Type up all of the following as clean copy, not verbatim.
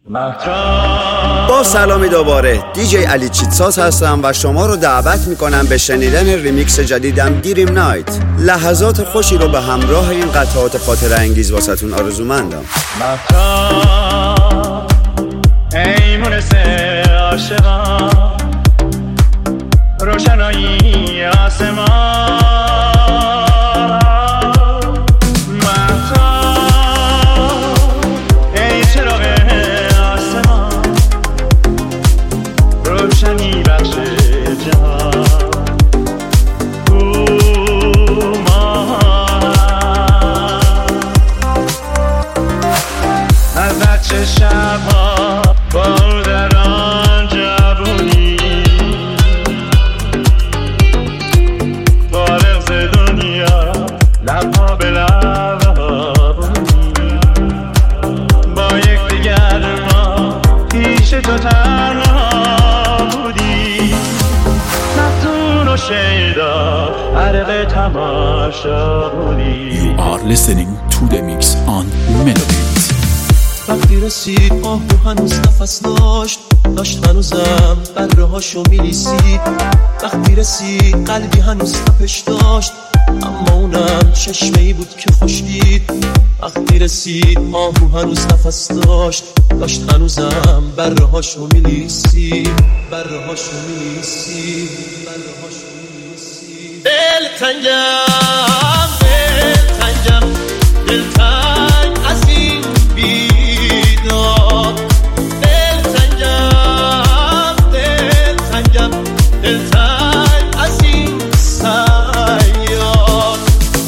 با سلامی دوباره دیجی علی چیتساز هستم و شما رو دعوت میکنم به شنیدن ریمیکس جدیدم دیریم نایت. لحظات خوشی رو به همراه این قطعات خاطره انگیز واسهتون آرزومندم. ای مونس عاشقان روشنایی آسمان روشنی بخش جهان از بچه شبها با در آن جوونی فارغ ز دنیا لبها به لبهابونی با یک دیگر ما پیش تو تنها You are listening to the mix on Melodies. وقتی رسید آهو هنوز نفس داشت هنوزم بره هاشو میلیسید. وقتی رسید قلبی هنوز تپش داشت اما اونم چشمه‌ای بود که خوش دید. وقتی رسید آهو هنوز نفس داشت هنوزم بره هاشو میلیسید. دلتنگ از این بیداد. دلتنگم از این سیاد.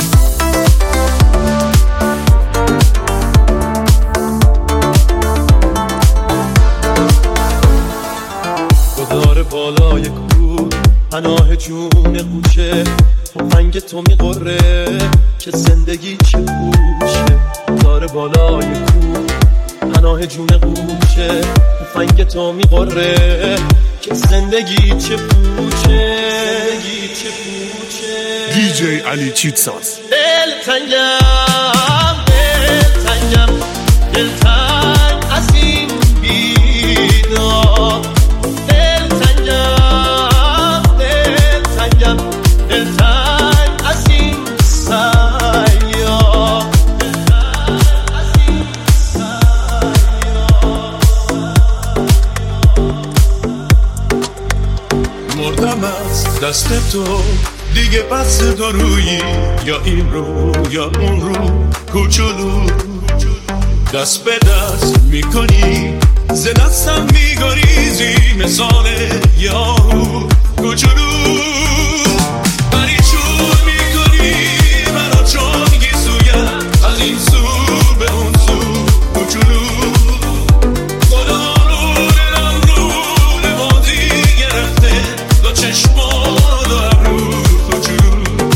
گذار بالای کوه پناه جون قوچه تفنگ تو میقره که زندگی چه پوشه. داره بالای کوه پناه جون قوچه تفنگ تو میقره که زندگی چه پوچه. دیجی علی چیتساز. دلتنگ از این بیداد. دلتنگم از این سیاد. مردم از دست تو دیگه بس دارویی یا این رو یا اون رو کوچولو دست به دست میکنی ز دستم میگریزی مثال یاهو کوچولو پریشون میکنی منو چون گیسویم از این سو به اون سو کوچولو خدا رو دلم رو بازی گرفته دو چشما دو ابرو کوچولو.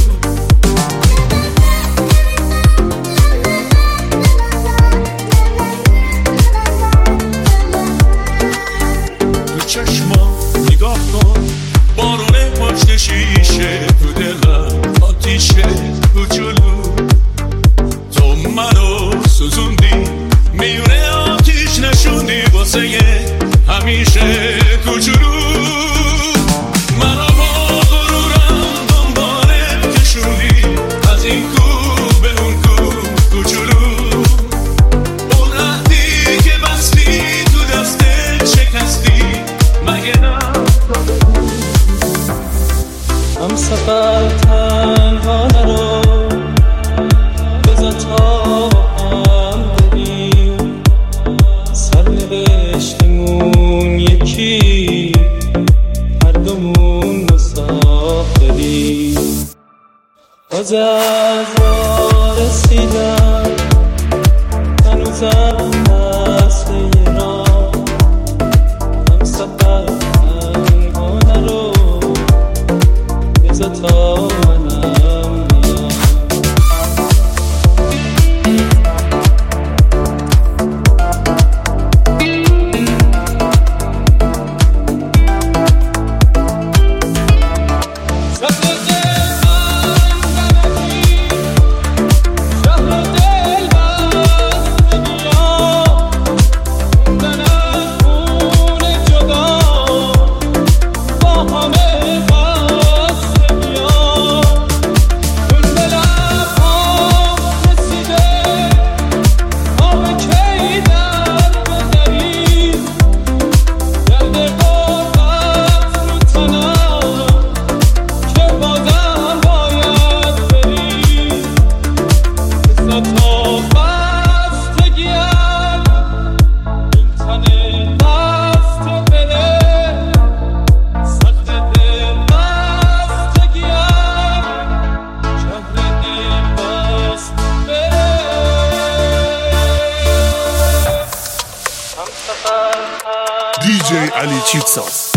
تو چشما نگاه کن بارونه پشت شیشه تو دلم آتیشه کوچولو. تو منو سوزوندی میونه آتیش نشوندی واسه همیشه کوچولو. منو با غرورم دنباله کشوندی از این کو به اون کو کوچولو. اون عهدی که بستی تو دستت شکستی مگه نه؟ هم سفر تنها نرو بذار تا هم بریم سرنوشتمون یکی هر دومون مسافریم. باز از راه رسیدم هنوزم دست یه راه. هم سفر تنها نرو بذار تا منم میام. DJ علی چیتساز.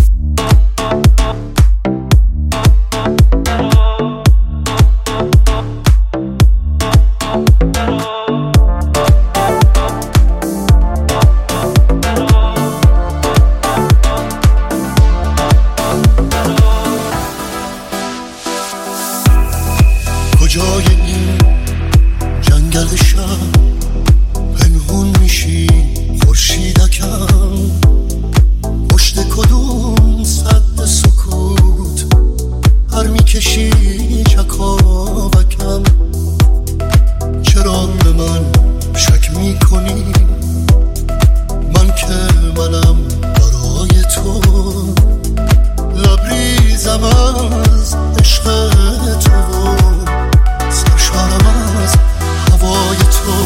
کجای این جنگل شب پنهون میشی خورشیدکم، پشت کدوم سد سکوت هر میکشی چکاوکم، چرا به من شک میکنی؟ من که منم برای تو، لبریزم از عشق تو، سرشارم از هوای تو،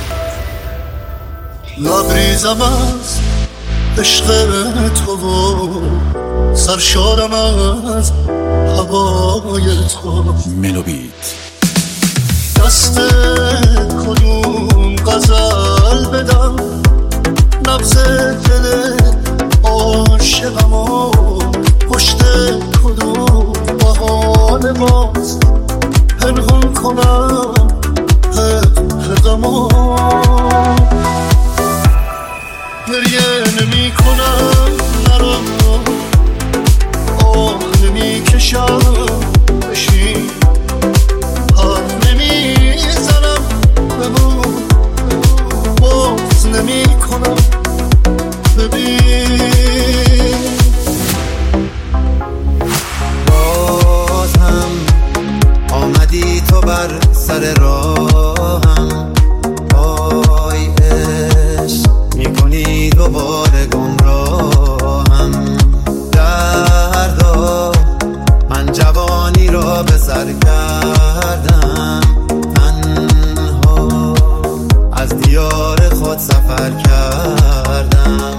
لبریزم از عشق تو، سرشارم از هوای تو. ملوبیت دست کدوم غزل بدم، نبض دل عاشقمو، پشت کدوم بهانه باز پنهون کنم غمو. گریه نمی کنم نرو، آه نمی کشم بشین، حرف نمی زنم بمون، باز نمی کنم ببین. باز هم آمدی تو بر سر راهم، آی عشق میکنی دوباره گمراهم. دردا من جوانی را به سر کردم، تنها از دیار خود سفر کردم.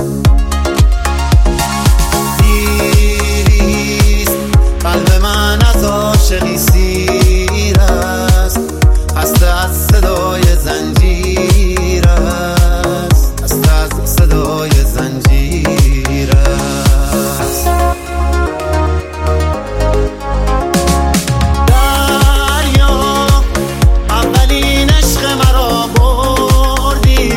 دیریست قلب من از عاشقی سیر است، خسته از صدای زنجیر است، خسته از صدای زنجیر است. دریا اولین عشق مرا بردی،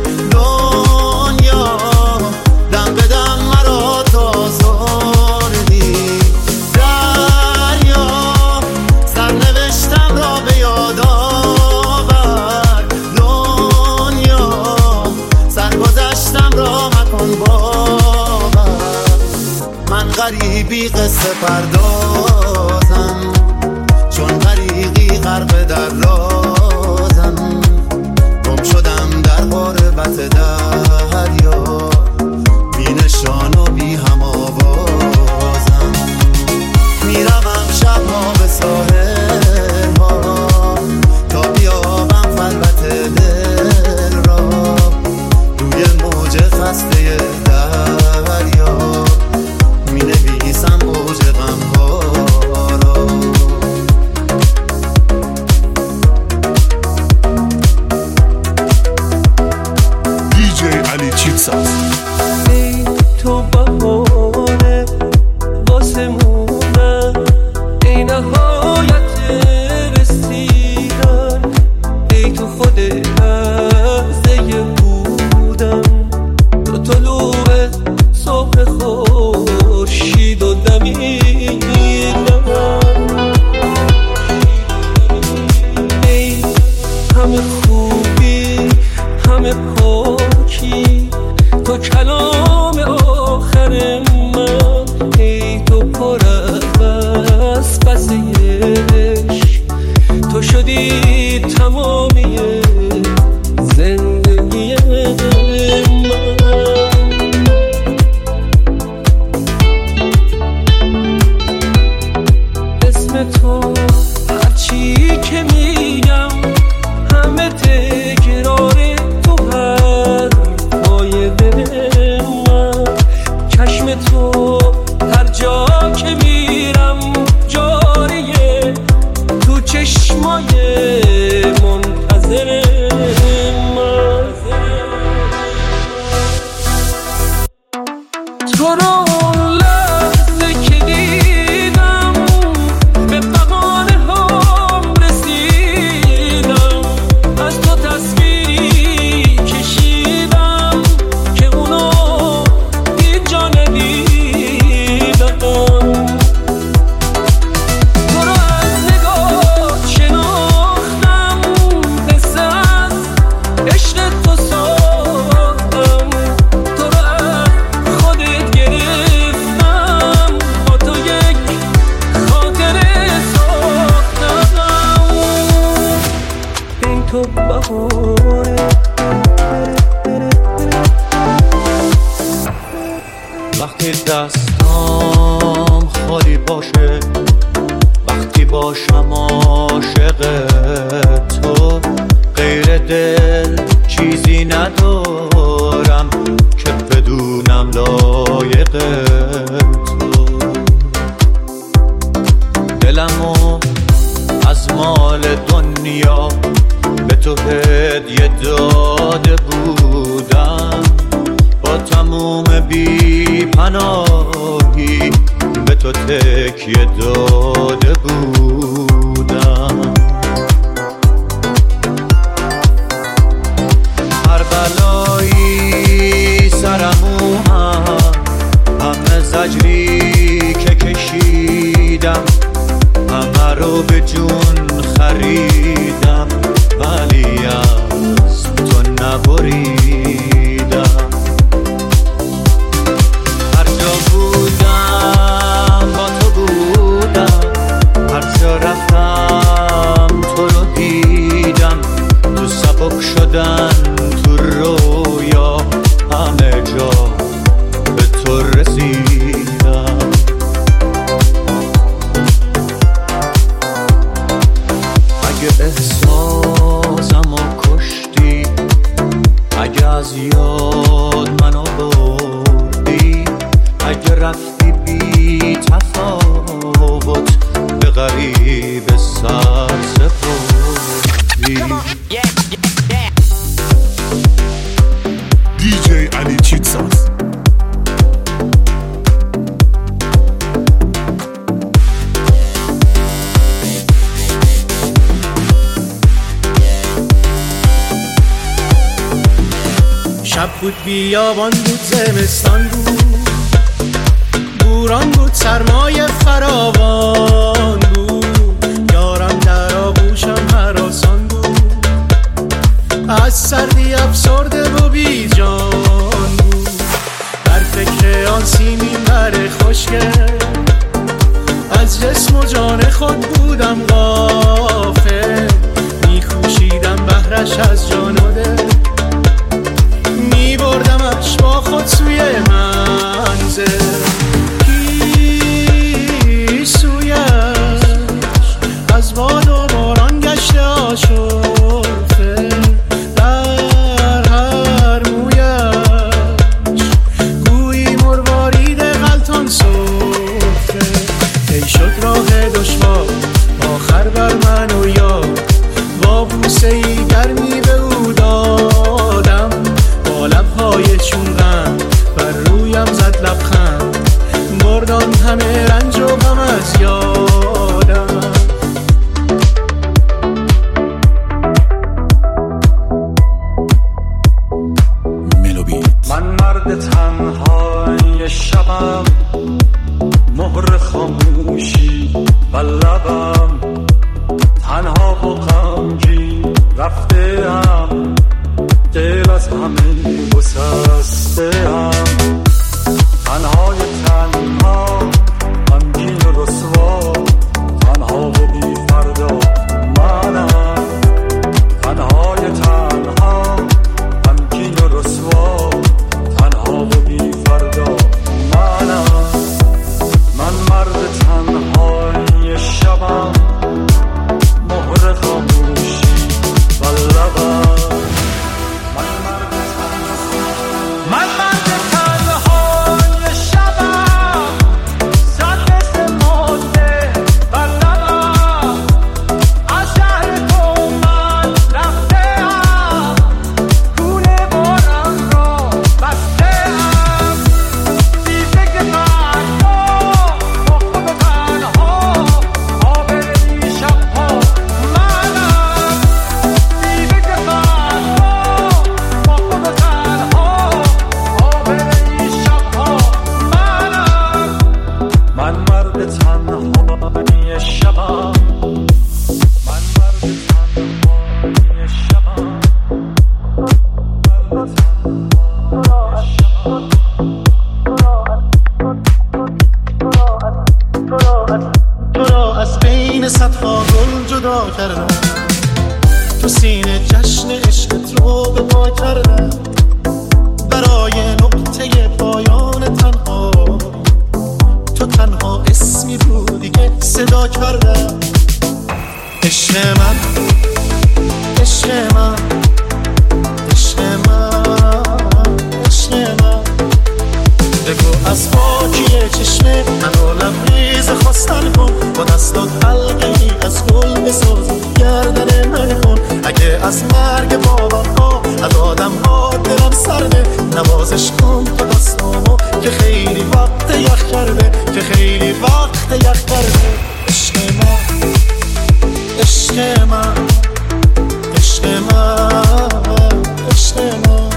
دنیا دم به دم مرا تازردی. دریا سرنوشتم را به یاد آور، دنیا سرگذشتم را مکن باور. من غریبی قصه پردازم، چون غریقی غرق در رازم. گم شدم در غربت دریا، بی نشان و بی هم آوازم. میروم شبها به ساحل ها، تا بیابم خلوت دل را، روی موج خسته دریا می نویسم اوج غم ها را. DJ علی چیتساز. ای تو بهانه واسه موندن، ای نهایت رسیدن، ای تو خود لحظه بودن، تو طلوع صبح خورشید و دمیدن. ای همه خوبی همه پاکی، تو کلام آخر من، ای تو پر از قصه عشق، تو شدی تمامی زندگی من. اسم تو هرچی که میگم همه تکراره، تو حرفای دل من. چشم تو هر جا که میرم جاریه، تو چشمای تو رو لحظه که دیدم به بقانه هم رسیدم، از تو تصویری کشیدم که اونو هیچ جا ندیدم. تو رو از نگاه شناختم، قصه از عشق تو ساختم، تو رو از خودت گرفتم، با تو یک خاطره ساختم. این تو بهاره وقتی دستام خالی باشه، وقتی باشم عاشق تو، غیر دل چیزی ندارم که بدونم لایق تو. دلمو از مال دنیا به تو هدیه داده بودم، با تموم بی پناهی به تو تکیه داده بودم. هر بلایی سرمو همه زجری که کشیدم، همه رو به جون خریدم، ولی از تو نبریدم. هر جا بودم با تو بودم، هر جا رفتم تو رو دیدم، تو سبک شدن تو رویا همه جا به تو رسیدم. اگه احساسمو کشتی، اگه از یاد منو بردی، اگه رفتی بی تفاوت به غریب سر سپردی. دیجی علی چیتساز. شب بود بیابان بود زمستان بود، بوران بود سرمایه فراوان بود، یارم در آغوشم هراسان بود، از سردی افسرده و بی جان بود، در فکر آن سیمین بر خوشگل، از جسم و جان خود بودم غافل، میخوشیدم بهرش از جان و دل، میبردمش با خود سوی منزل. پیش سویش از باد و باران گشته آشفته، در هر مویش گویی مروارید غلطان صفته. ای شد راه دشوار آخر بر من و یاد، با بوسه ای گرمی به او دادم، با لبهای چون غم بر رویم زد لبخند، بردان همه رنج و غم از یادم. من مرد تنهای شبم، مهر خاموشی و لبم، تنها و غمگین رفته‌ام، دل از همه گسسته‌ام، تنهای تنها، غمگین و رسوا، تنها و بی فردا منم، تنهای تنها، غمگین و رسوا، تنها و بی فردا منم. کن تو دستامو که خیلی وقت یخ کرده، که خیلی وقت یخ کرده. عشق من، عشق من، عشق من، عشق من،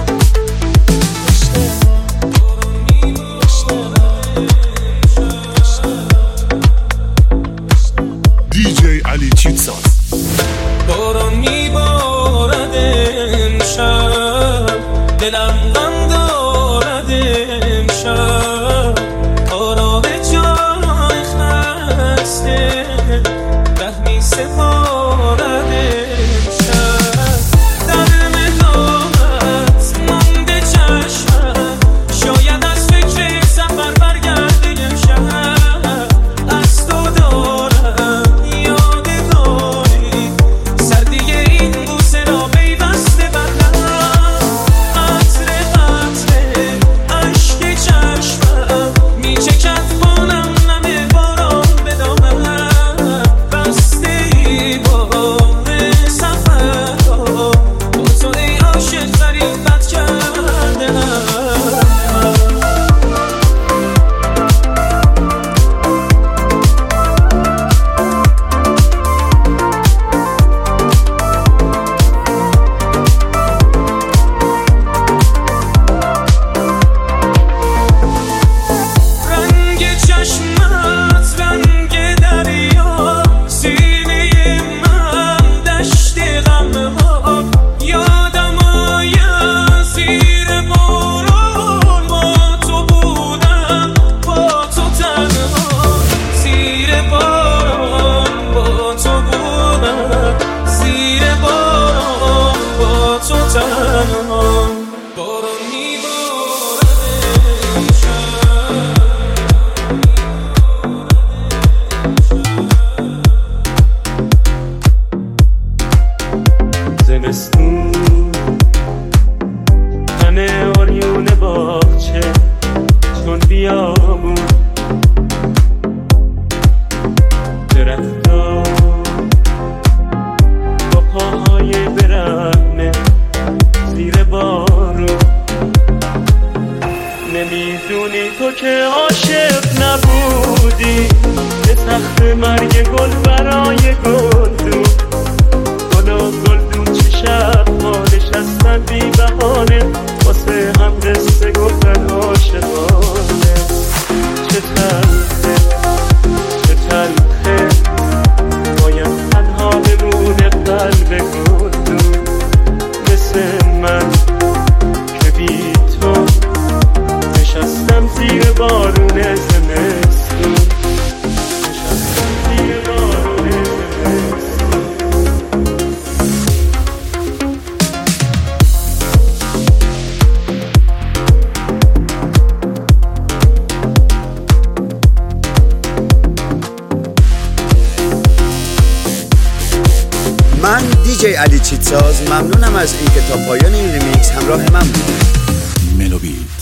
دیجی علی چیتساز. باران میبارد امشب، دلم غم دارد امشب، آرام جای خسته ره می سپارد امشب. در ملامت مانده چشمم، شاید از فکر سفر برگرده امشب. از تو دارم یادگاری، سردی این بوسه را پیوسته بدم. قطره قطره اشک چشمم میچکد بانم نم باران به دامنم. بسته ای بار سفر را با تو ای عاشق غریبت کردم. رنگ چشمت رنگ دریا، سینه من دشت غمها. یادم آید زیر باران با تو بودم، با تو تنها. زیر باران با تو بودم، زیر باران با تو تنها. باران میبارد امشب. زمستون همه آریون باغچه چون بیابون، درختا با پاهای برهنه زیر بارون. نمیدونی تو که عاشق نبودی، به تخت مرگ گل برای گلدون. گل و گلدون چه شب ها نشستن بی بهانه، واسه هم قصه گفتن عاشقانه. چه تلخه، چه تلخه، باید تنها بمونه قلب گلدون. مثل من که بی تو نشستم زیر بارون زمستون، نشستم زیر بارون زمستون. من دیجی علی چیتساز ممنونم از اینکه تا پایان این ریمیکس همراه من بودید. ملوبیت.